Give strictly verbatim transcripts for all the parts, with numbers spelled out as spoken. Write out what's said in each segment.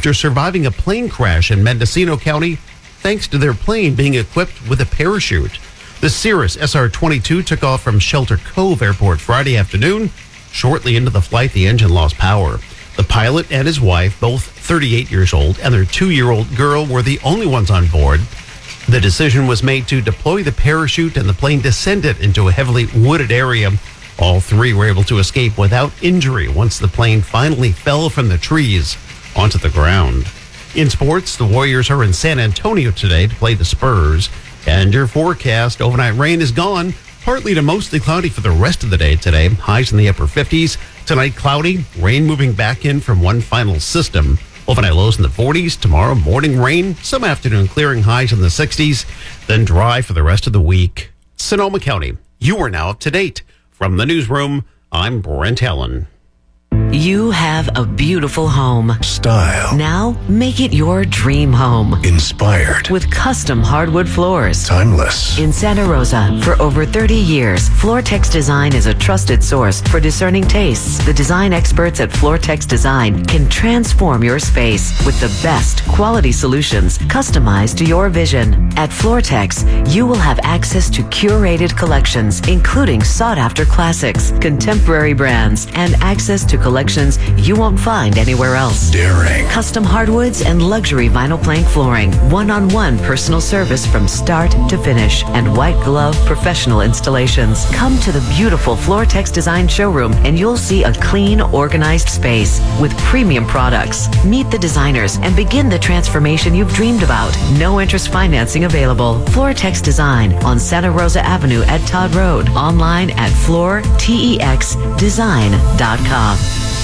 after surviving a plane crash in Mendocino County thanks to their plane being equipped with a parachute. The Cirrus S R twenty-two took off from Shelter Cove Airport Friday afternoon. Shortly into the flight, the engine lost power. The pilot and his wife, both thirty-eight years old, and their two-year-old girl were the only ones on board. The decision was made to deploy the parachute, and the plane descended into a heavily wooded area. All three were able to escape without injury once the plane finally fell from the trees onto the ground. In sports, the Warriors are in San Antonio today to play the Spurs. And your forecast, overnight rain is gone. Partly to mostly cloudy for the rest of the day today. Highs in the upper fifties. Tonight, cloudy. Rain moving back in from one final system. Overnight lows in the forties. Tomorrow, morning rain. Some afternoon clearing, highs in the sixties. Then dry for the rest of the week. Sonoma County, you are now up to date. From the newsroom, I'm Brent Allen. You have a beautiful home. Style. Now, make it your dream home. Inspired. With custom hardwood floors. Timeless. In Santa Rosa, for over thirty years, Floortex Design is a trusted source for discerning tastes. The design experts at Floortex Design can transform your space with the best quality solutions customized to your vision. At Floortex, you will have access to curated collections, including sought-after classics, contemporary brands, and access to collections you won't find anywhere else. Daring. Custom hardwoods and luxury vinyl plank flooring. One-on-one personal service from start to finish. And white glove professional installations. Come to the beautiful Floortex Design showroom and you'll see a clean, organized space with premium products. Meet the designers and begin the transformation you've dreamed about. No interest financing available. Floortex Design on Santa Rosa Avenue at Todd Road. Online at floor tex design dot com.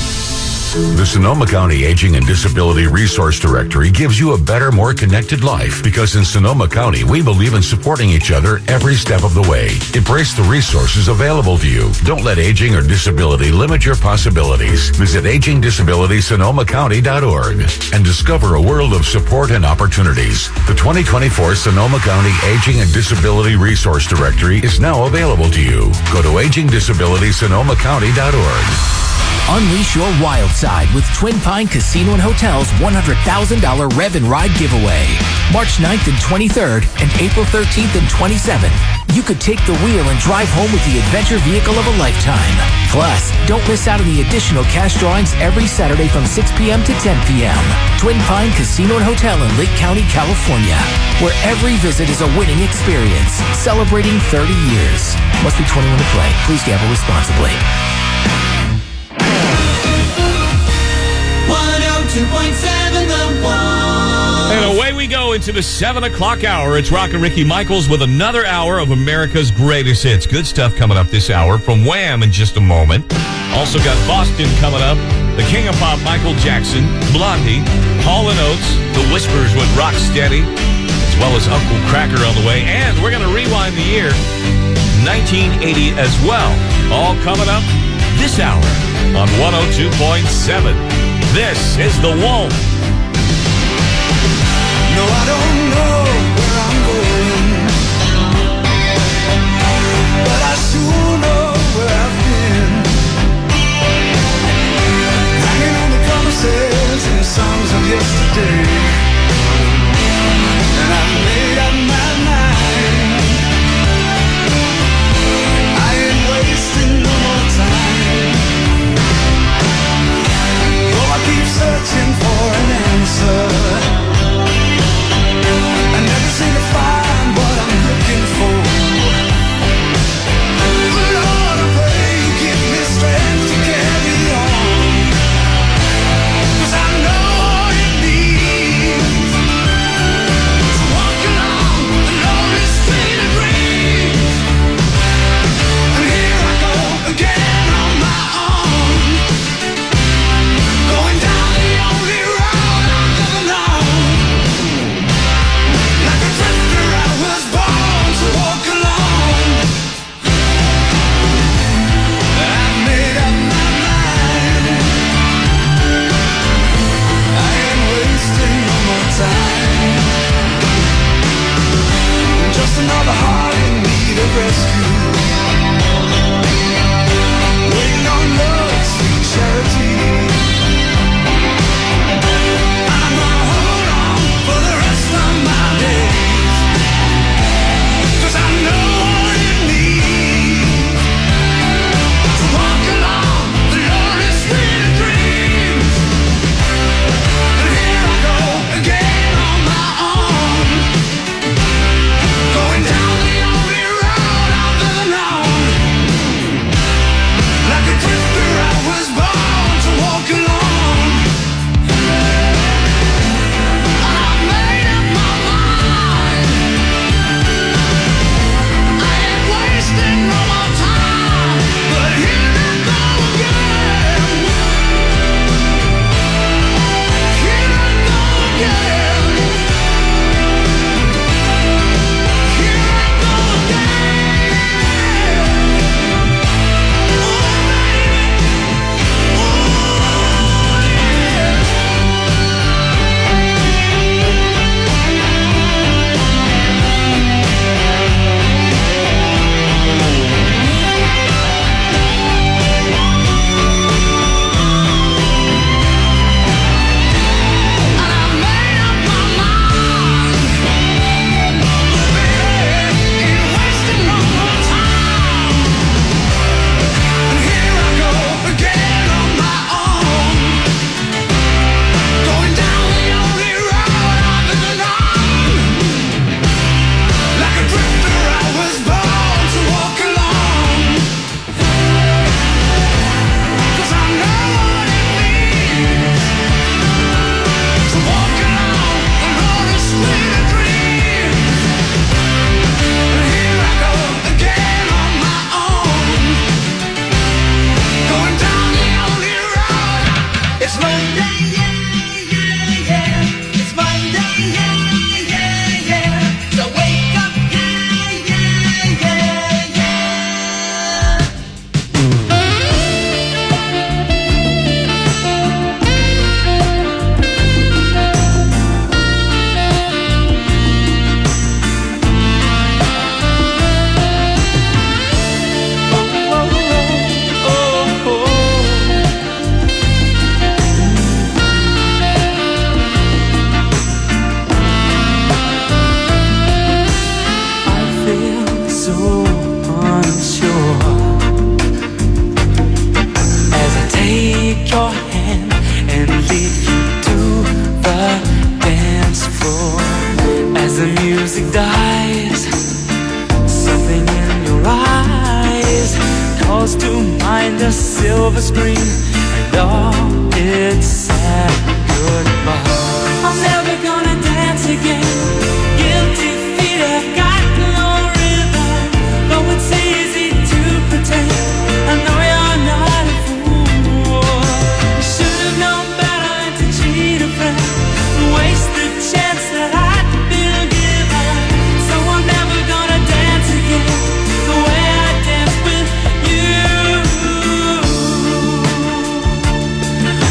The Sonoma County Aging and Disability Resource Directory gives you a better, more connected life because in Sonoma County, we believe in supporting each other every step of the way. Embrace the resources available to you. Don't let aging or disability limit your possibilities. Visit aging disability sonoma county dot org and discover a world of support and opportunities. The twenty twenty-four Sonoma County Aging and Disability Resource Directory is now available to you. Go to aging disability sonoma county dot org. Unleash your wild side with Twin Pine Casino and Hotel's one hundred thousand dollars Rev and Ride giveaway. March ninth and twenty-third and April thirteenth and twenty-seventh. You could take the wheel and drive home with the adventure vehicle of a lifetime. Plus, don't miss out on the additional cash drawings every Saturday from six p.m. to ten p.m. Twin Pine Casino and Hotel in Lake County, California, where every visit is a winning experience. Celebrating thirty years. Must be twenty-one to play. Please gamble responsibly. one oh two point seven The One. And away we go into the seven o'clock hour. It's Rock and Ricky Michaels with another hour of America's greatest hits. Good stuff coming up this hour from Wham in just a moment. Also got Boston coming up. The King of Pop, Michael Jackson, Blondie, Hall and Oates, The Whispers with Rock Steady, as well as Uncle Kracker on the way. And we're going to rewind the year nineteen eighty as well. All coming up this hour on one oh two point seven. This is The Wolf. No, I don't know where I'm going, but I sure know where I've been. Hanging on the promises and songs of yesterday, and I made up my mind. I ain't wasting no more time. Oh, I keep searching for an answer. a silver screen, and all it's sad goodbye. I'm never gonna dance again. Guilty feet have got no rhythm, though it's easy to pretend. I know you're not a fool. You should have known better than to cheat a friend, waste the chance that I'd been given. So I'm never gonna dance again the way I danced with you.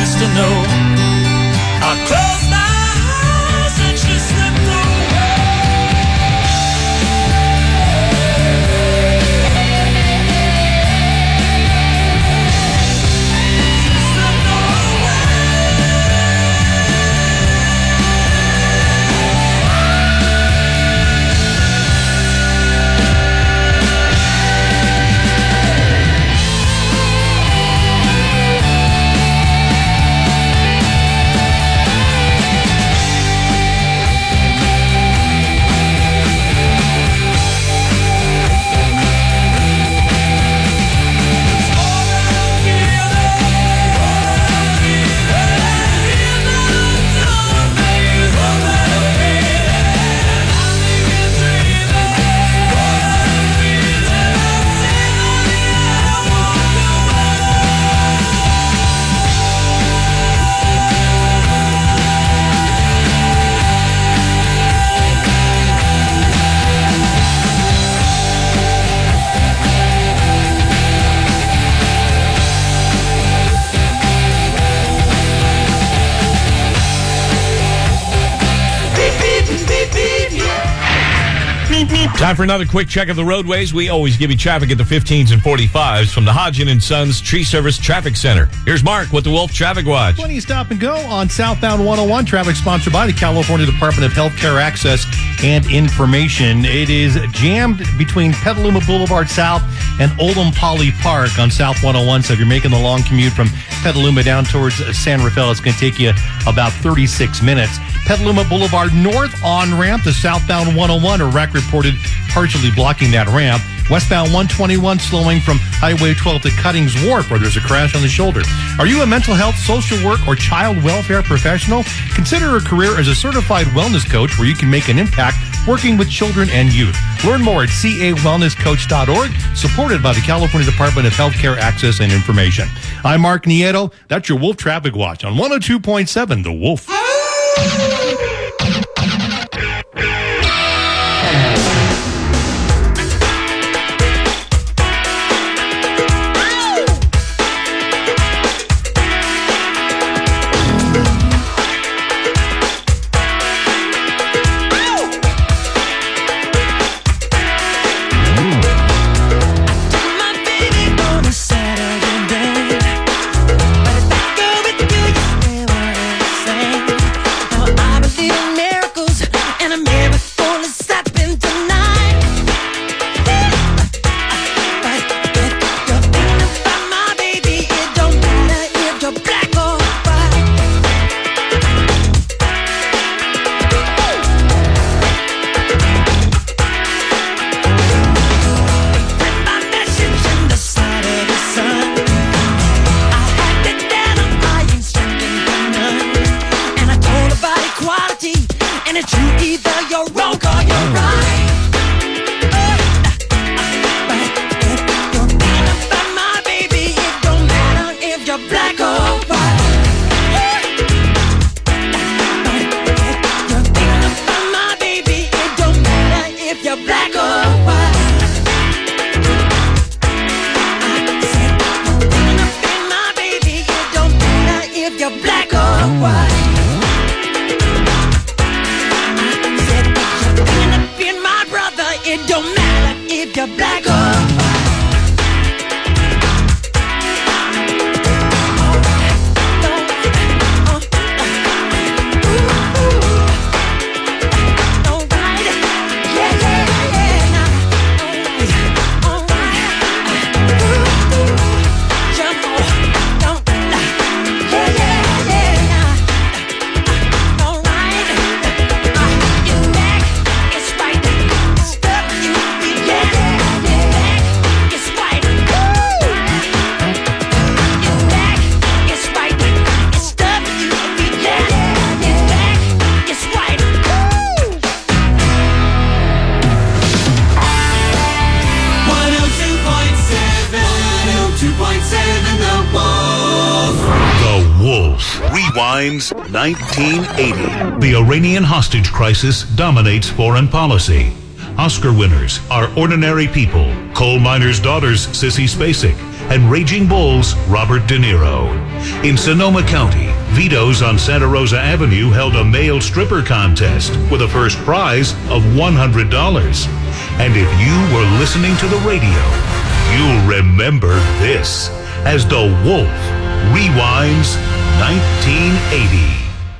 used to know. I closed my eyes and she slipped away. She slipped away. Time for another quick check of the roadways. We always give you traffic at the fifteens and forty-fives from the Hodgin and Sons Tree Service Traffic Center. Here's Mark with the Wolf Traffic Watch. Plenty of stop and go on southbound one oh one. Traffic sponsored by the California Department of Healthcare Access and Information. It is jammed between Petaluma Boulevard South and Oldham Poly Park on South one oh one. So if you're making the long commute from Petaluma down towards San Rafael, it's going to take you about thirty-six minutes. Petaluma Boulevard North on-ramp to southbound one oh one. A wreck reported partially blocking that ramp. Westbound one twenty-one slowing from Highway twelve to Cuttings Wharf, where there's a crash on the shoulder. Are you a mental health, social work, or child welfare professional? Consider a career as a certified wellness coach where you can make an impact working with children and youth. Learn more at c a wellness coach dot org, supported by the California Department of Healthcare Access and Information. I'm Mark Nieto. That's your Wolf Traffic Watch on one oh two point seven The Wolf. nineteen eighty. The Iranian hostage crisis dominates foreign policy. Oscar winners are Ordinary People, Coal Miner's Daughters Sissy Spacek, and Raging Bull's Robert De Niro. In Sonoma County, Vito's on Santa Rosa Avenue held a male stripper contest with a first prize of one hundred dollars. And if you were listening to the radio, you'll remember this as The Wolf rewinds nineteen eighty.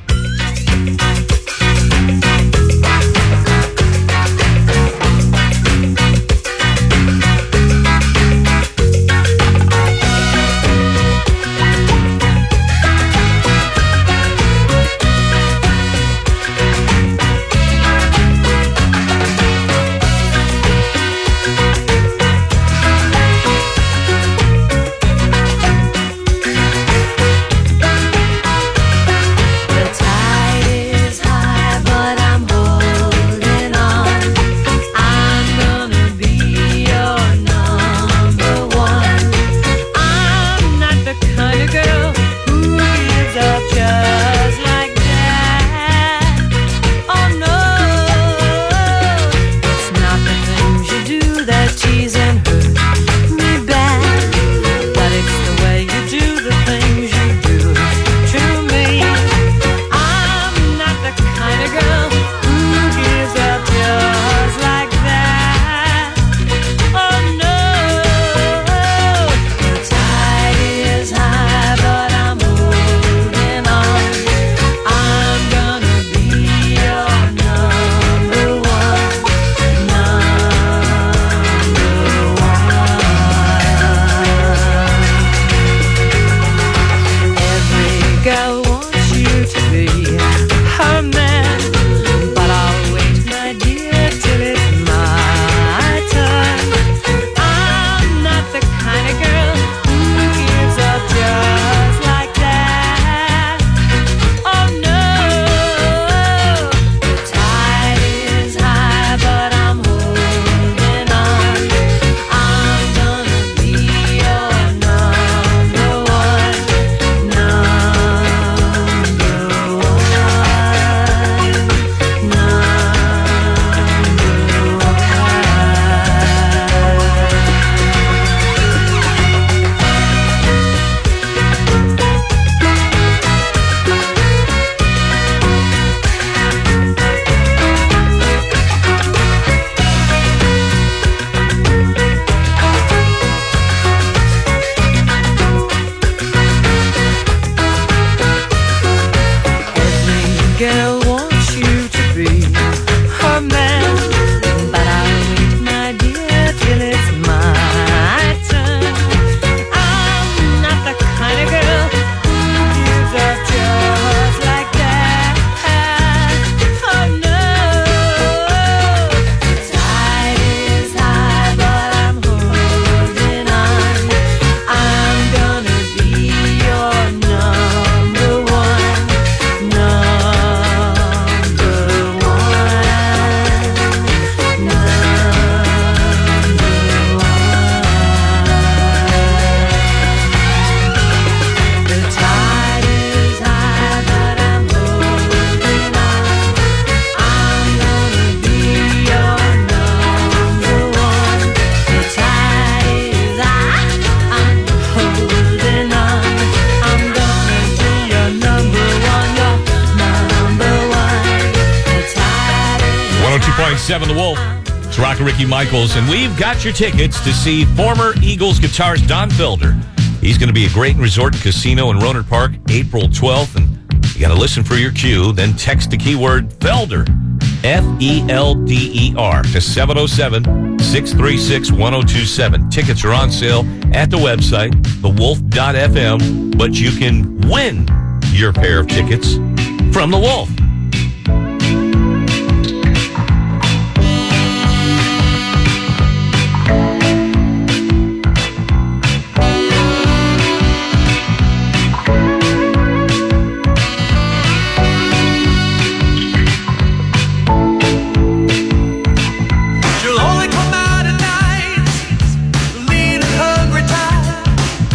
seven The Wolf. It's Rock and Ricky Michaels, and we've got your tickets to see former Eagles guitarist Don Felder. He's going to be at Great Resort and Casino in Rohnert Park April twelfth, and you got to listen for your cue, then text the keyword Felder, F E L D E R, to seven oh seven, six three six, one oh two seven. Tickets are on sale at the website, the wolf dot f m, but you can win your pair of tickets from The Wolf.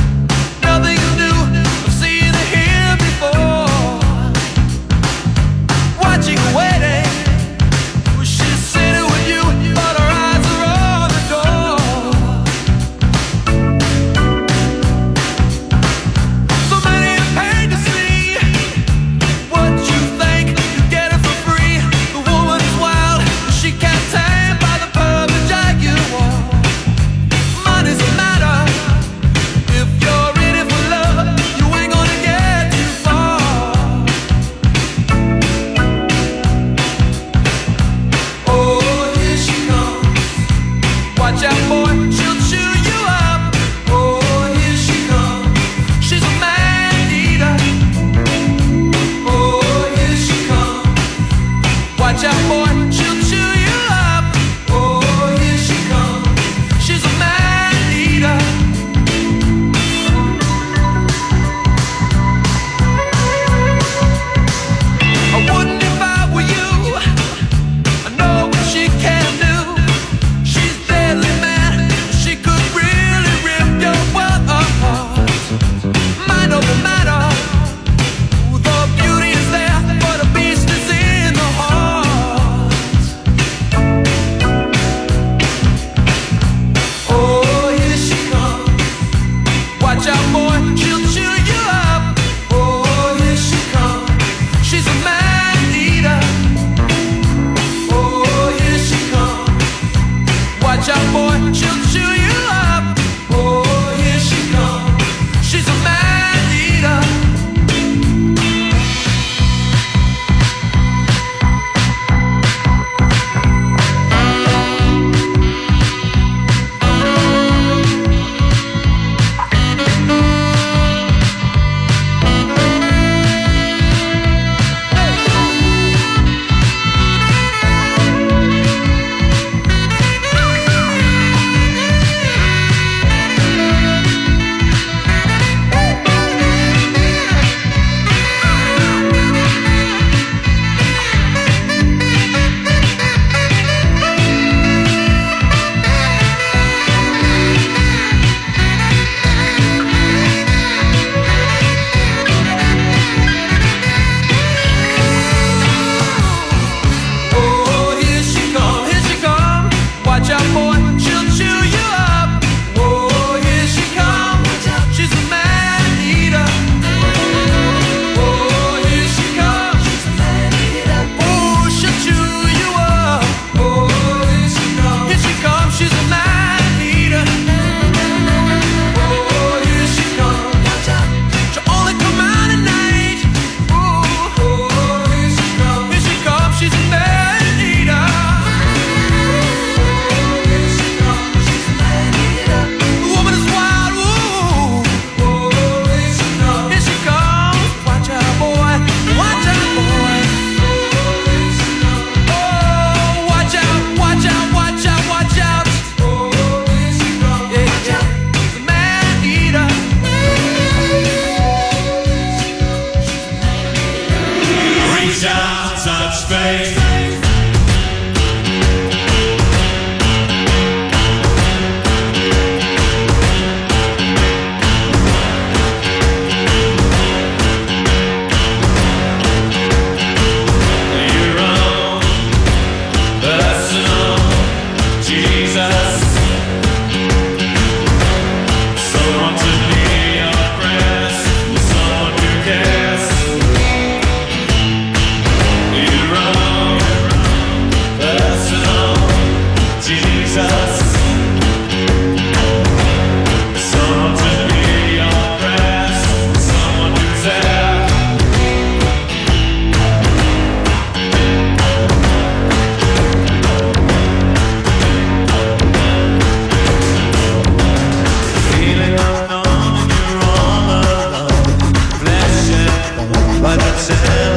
Nothing to do, I've seen it here before. faith. Your own personal Jesus. Someone to be your friend, someone who cares. Your own personal Jesus. Someone to be your friend, someone who's there. Feeling unknown and you're all alone. Flesh and bone, but it's